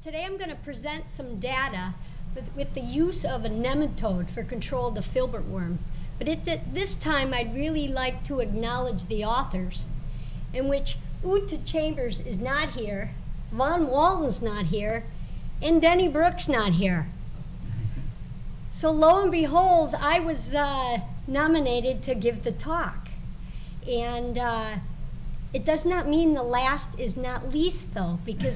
Today I'm going to present some data with the use of a nematode for control of the filbert worm. But this time I'd really like to acknowledge the authors, in which Ute Chambers is not here, Von Walton's not here, and Denny Brooks not here. So lo and behold, I was nominated to give the talk. And it does not mean the last is not least, though, because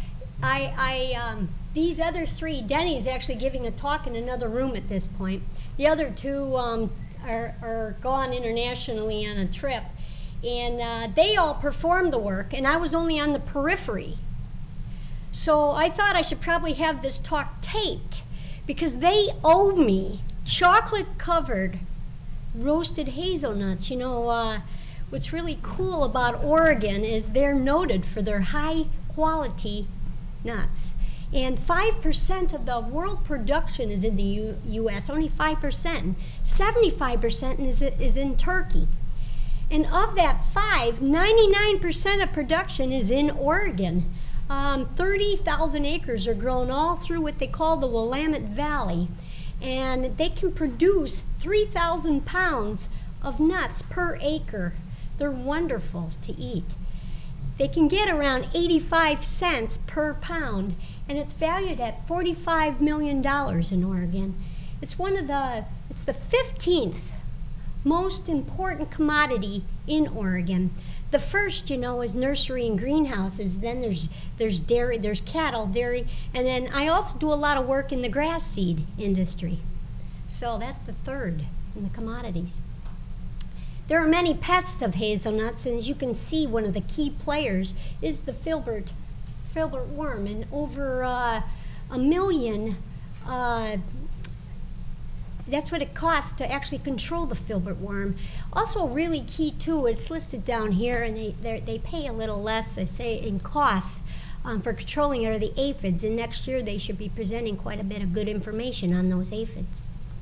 these other three, Denny's actually giving a talk in another room at this point. The other two are gone internationally on a trip. And they all performed the work, and I was only on the periphery. So I thought I should probably have this talk taped, because they owe me chocolate-covered roasted hazelnuts. You know, what's really cool about Oregon is they're noted for their high-quality nuts. And 5% of the world production is in the U.S., only 5%. 75% is in Turkey. And of that 99% of production is in Oregon. 30,000 acres are grown all through what they call the Willamette Valley. And they can produce 3,000 pounds of nuts per acre. They're wonderful to eat. They can get around 85 cents per pound, and it's valued at $45 million in Oregon. It's the 15th most important commodity in Oregon. The first, you know, is nursery and greenhouses. Then there's dairy, there's cattle, dairy, and then I also do a lot of work in the grass seed industry. So that's the third in the commodities. There are many pests of hazelnuts, and as you can see, one of the key players is the filbert worm, and over 1 million. That's what it costs to actually control the filbert worm. Also, really key too, it's listed down here, and they pay a little less, I say, in costs for controlling it, are the aphids. And next year they should be presenting quite a bit of good information on those aphids.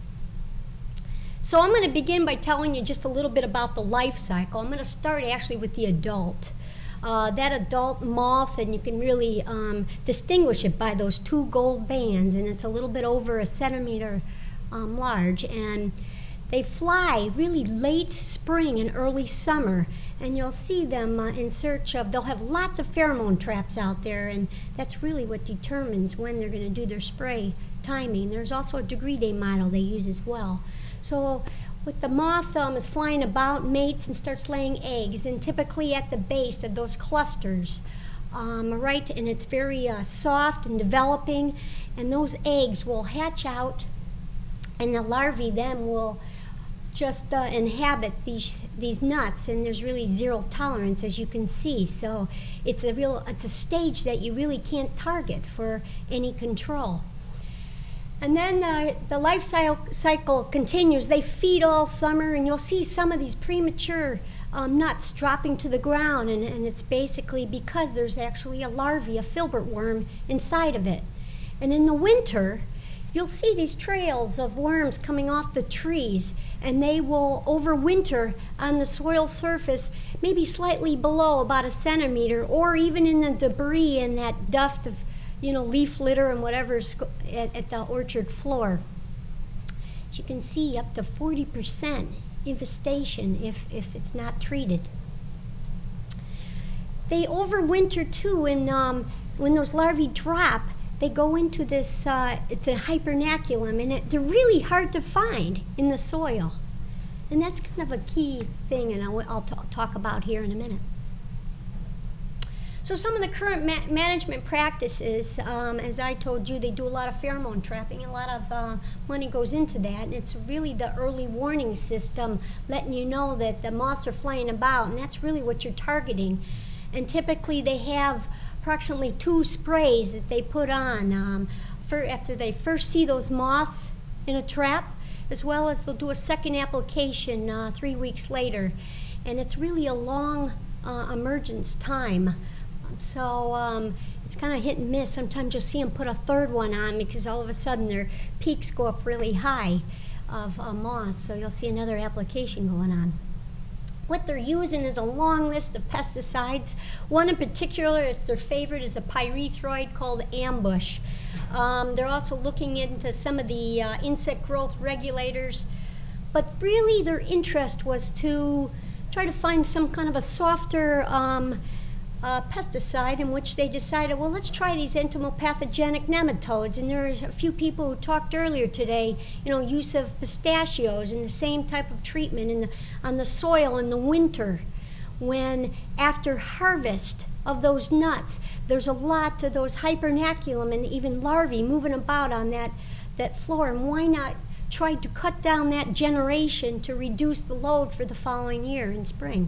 So I'm going to begin by telling you just a little bit about the life cycle. I'm going to start actually with the adult. That adult moth, and you can really distinguish it by those two gold bands, and it's a little bit over a centimeter large, and they fly really late spring and early summer, and you'll see them in search of, they'll have lots of pheromone traps out there, and that's really what determines when they're going to do their spray timing. There's also a degree day model they use as well. So with the moth is flying about, mates, and starts laying eggs, and typically at the base of those clusters, right, and it's very soft and developing, and those eggs will hatch out, and the larvae then will just inhabit these nuts, and there's really zero tolerance, as you can see. So it's a stage that you really can't target for any control. And then the life cycle continues. They feed all summer, and you'll see some of these premature nuts dropping to the ground, and it's basically because there's actually a larvae, a filbert worm, inside of it. And in the winter, you'll see these trails of worms coming off the trees, and they will overwinter on the soil surface, maybe slightly below about a centimeter, or even in the debris and that dust of, you know, leaf litter and whatever's at the orchard floor. As you can see, up to 40% infestation if it's not treated. They overwinter too, and when those larvae drop, they go into this, it's a hypernaculum, and they're really hard to find in the soil. And that's kind of a key thing, and I'll talk about here in a minute. So some of the current management practices, as I told you, they do a lot of pheromone trapping. A lot of money goes into that, and it's really the early warning system letting you know that the moths are flying about, and that's really what you're targeting. And typically they have approximately 2 sprays that they put on after they first see those moths in a trap, as well as they'll do a second application 3 weeks later. And it's really a long emergence time. So it's kind of hit and miss. Sometimes you'll see them put a third one on because all of a sudden their peaks go up really high of moths. So you'll see another application going on. What they're using is a long list of pesticides. One in particular, it's their favorite, is a pyrethroid called Ambush. They're also looking into some of the insect growth regulators. But really their interest was to try to find some kind of a softer pesticide, in which they decided, well, let's try these entomopathogenic nematodes. And there are a few people who talked earlier today, use of pistachios and the same type of treatment on the soil in the winter, when after harvest of those nuts, there's a lot of those hypernaculum and even larvae moving about on that floor. And why not try to cut down that generation to reduce the load for the following year in spring?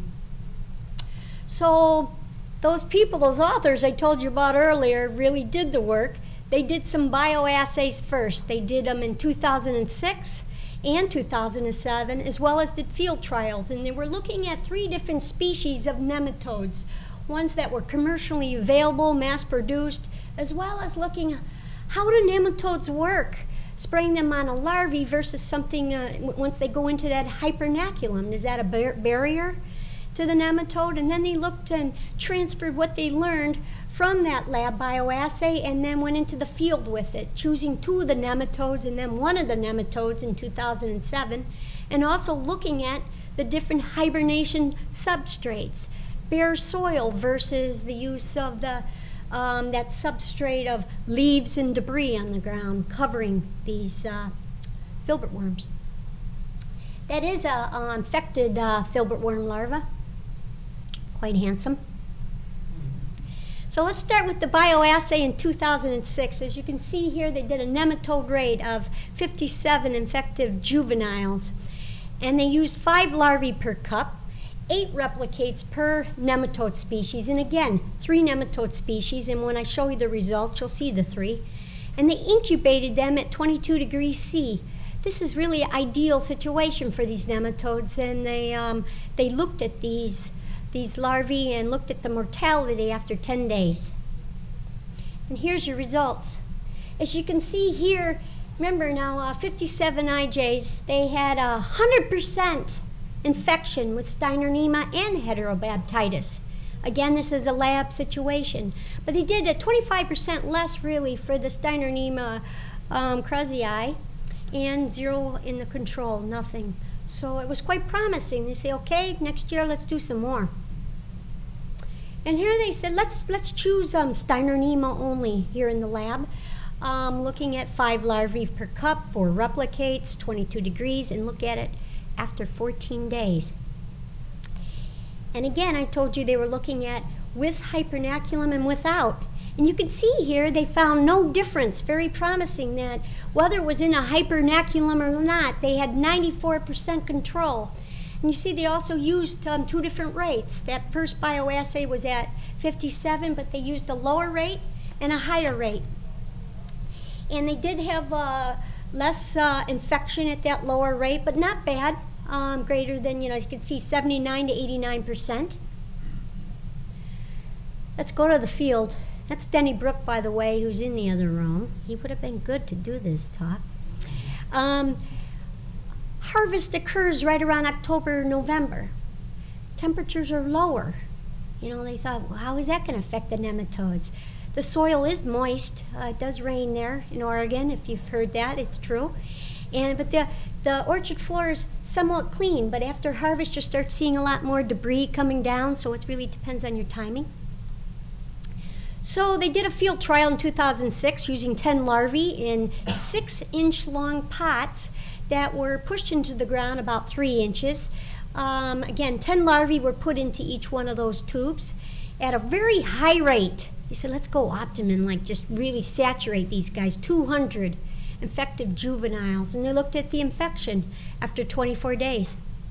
So those people, those authors I told you about earlier, really did the work. They did some bioassays first. They did them in 2006 and 2007, as well as did field trials. And they were looking at 3 different species of nematodes, ones that were commercially available, mass-produced, as well as looking at how do nematodes work, spraying them on a larvae versus something once they go into that hypernaculum. Is that a barrier to the nematode? And then they looked and transferred what they learned from that lab bioassay and then went into the field with it, choosing 2 of the nematodes and then 1 of the nematodes in 2007, and also looking at the different hibernation substrates, bare soil versus the use of that substrate of leaves and debris on the ground covering these filbert worms. That is an infected filbert worm larva. Quite handsome. So let's start with the bioassay in 2006. As you can see here, they did a nematode rate of 57 infective juveniles. And they used 5 larvae per cup, 8 replicates per nematode species. And again, 3 nematode species. And when I show you the results, you'll see the 3. And they incubated them at 22 degrees C. This is really an ideal situation for these nematodes. And they looked at these larvae and looked at the mortality after 10 days. And here's your results. As you can see here, remember now 57 IJs, they had 100% infection with Steinernema and heterobaptitis. Again, this is a lab situation. But they did a 25% less really for the Steinernema krusei and 0 in the control, nothing. So it was quite promising. They say, okay, next year let's do some more. And here they said, let's choose Steinernema only here in the lab, looking at 5 larvae per cup, 4 replicates, 22 degrees, and look at it after 14 days. And again, I told you they were looking at with hypernaculum and without. And you can see here they found no difference, very promising, that whether it was in a hypernaculum or not, they had 94% control. And you see they also used 2 different rates. That first bioassay was at 57, but they used a lower rate and a higher rate. And they did have less infection at that lower rate, but not bad, greater than, you can see 79 to 89%. Let's go to the field. That's Denny Brook, by the way, who's in the other room. He would have been good to do this talk. Harvest occurs right around October, November. Temperatures are lower. They thought, well, how is that going to affect the nematodes? The soil is moist. It does rain there in Oregon, if you've heard that. It's true. But the orchard floor is somewhat clean, but after harvest you start seeing a lot more debris coming down, so it really depends on your timing. So they did a field trial in 2006 using 10 larvae in 6-inch long pots that were pushed into the ground about 3 inches. Again, 10 larvae were put into each one of those tubes at a very high rate. They said, let's go optimum, like just really saturate these guys, 200 infective juveniles. And they looked at the infection after 24 days.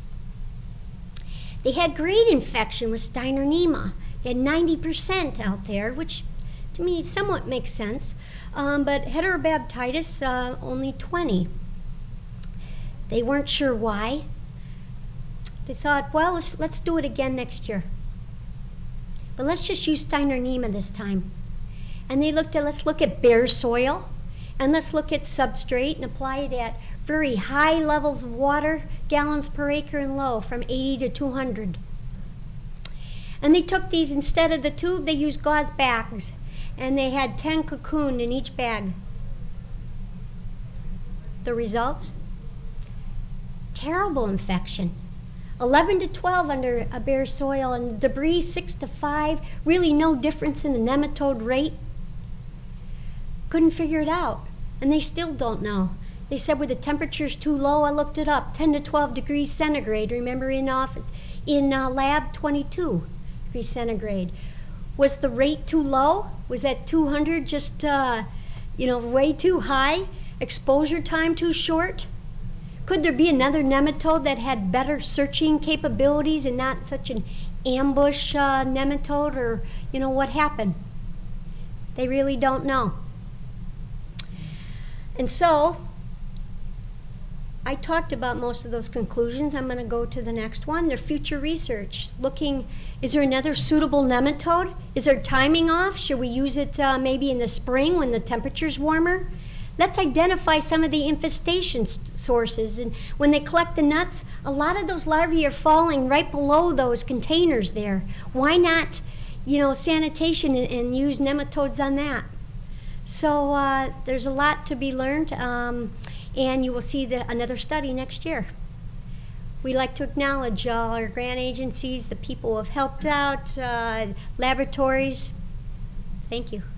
They had great infection with Steinernema. They had 90% out there, which to me somewhat makes sense. But heterobaptitis, only 20. They weren't sure why. They thought, well, let's do it again next year. But let's just use Steinernema this time. And they let's look at bare soil, and let's look at substrate and apply it at very high levels of water, gallons per acre and low, from 80 to 200. And they took these, instead of the tube, they used gauze bags. And they had 10 cocooned in each bag. The results? Terrible infection. 11 to 12 under a bare soil, and debris 6 to 5. Really no difference in the nematode rate. Couldn't figure it out. And they still don't know. They said, were the temperatures too low? I looked it up. 10 to 12 degrees centigrade. Remember, in lab, 22 degrees centigrade. Was the rate too low? Was that 200 just, way too high? Exposure time too short? Could there be another nematode that had better searching capabilities and not such an ambush nematode? Or, what happened? They really don't know. And so, I talked about most of those conclusions. I'm going to go to the next one. Their future research. Looking, is there another suitable nematode? Is there timing off? Should we use it maybe in the spring when the temperature's warmer? Let's identify some of the infestation sources. And when they collect the nuts, a lot of those larvae are falling right below those containers there. Why not, sanitation and use nematodes on that? So there's a lot to be learned. And you will see another study next year. We'd like to acknowledge all our grant agencies, the people who have helped out, laboratories. Thank you.